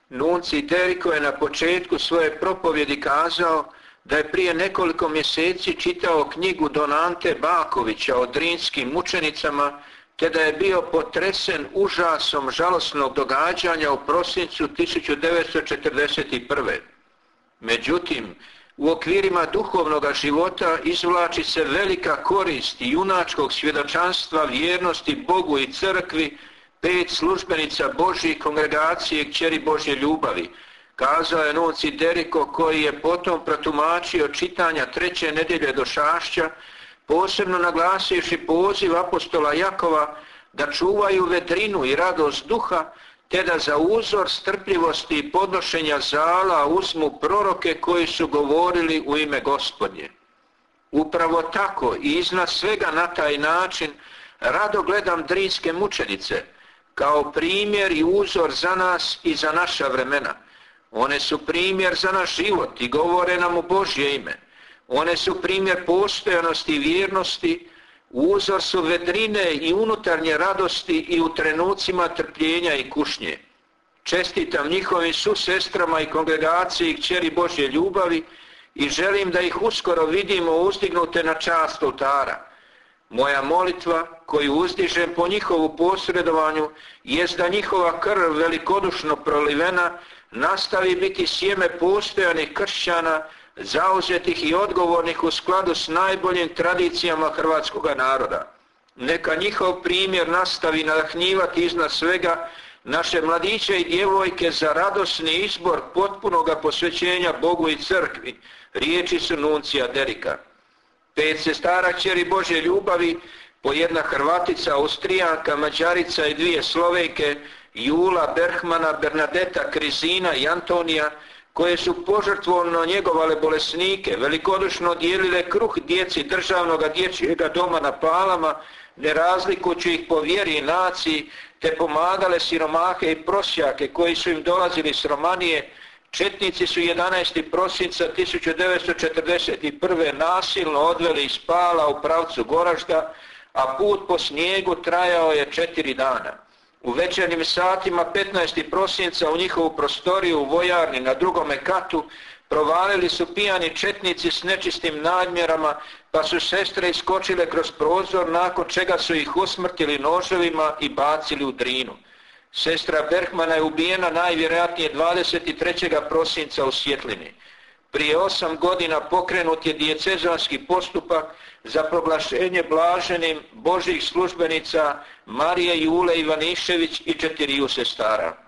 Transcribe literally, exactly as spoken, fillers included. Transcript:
Nunci Deriko je na početku svoje propovjedi kazao da je prije nekoliko mjeseci čitao knjigu Don Ante Bakovića o drinskim mučenicama, te da je bio potresen užasom žalosnog događanja u prosincu tisuću devetsto četrdeset prve. Međutim, u okvirima duhovnoga života izvlači se velika korist i junačkog svjedočanstva vjernosti Bogu i crkvi pet službenica Božjih kongregacije Kćeri Božje ljubavi, kazao je Nunci Deriko, koji je potom protumačio čitanja treće nedjelje Došašća, posebno naglasivši poziv apostola Jakova da čuvaju vedrinu i radost duha, te da za uzor strpljivosti i podnošenja zala uzmu proroke koji su govorili u ime Gospodnje. Upravo tako i iznad svega na taj način rado gledam drinske mučenice, kao primjer i uzor za nas i za naša vremena. One su primjer za naš život i govore nam u Božje ime. One su primjer postojanosti i vjernosti, uzor su vedrine i unutarnje radosti i u trenucima trpljenja i kušnje. Čestitam njihovim susestrama i kongregaciji Kćeri Božje ljubavi i želim da ih uskoro vidimo uzdignute na čast oltara. Moja molitva, koju uzdižem po njihovu posredovanju, jest da njihova krv velikodušno prolivena nastavi biti sjeme postojanih kršćana, zauzetih i odgovornih u skladu s najboljim tradicijama hrvatskoga naroda. Neka njihov primjer nastavi nadahnjivati iznad svega naše mladiće i djevojke za radosni izbor potpunoga posvećenja Bogu i crkvi. Riječi su Nuncija Derika. Pet sestara Kćeri Božje ljubavi, po jedna Hrvatica, Austrijanka, Mađarica i dvije Slovenke, Jula, Berhmana, Bernadeta, Krizina i Antonija, koje su požrtvovno njegovale bolesnike, velikodušno dijelile kruh djeci državnog dječjega doma na Palama, ne razlikujući ih po vjeri i naciji, te pomagale siromahe i prosjake koji su im dolazili s Romanije. Četnici su jedanaestog prosinca tisuću devetsto četrdeset prve nasilno odveli iz Pala u pravcu Goražda, a put po snijegu trajao je četiri dana. U večernjim satima petnaestog prosinca u njihovu prostoriju u vojarni na drugome katu provalili su pijani četnici s nečistim namjerama, pa su sestre iskočile kroz prozor, nakon čega su ih usmrtili noževima i bacili u Drinu. Sestra Berhmana je ubijena najvjerojatnije dvadeset trećeg prosinca u Svjetlini. Prije osam godina pokrenut je dijecezanski postupak za proglašenje blaženim Božjih službenica Marije Jule Ivanišević i četiriju sestara.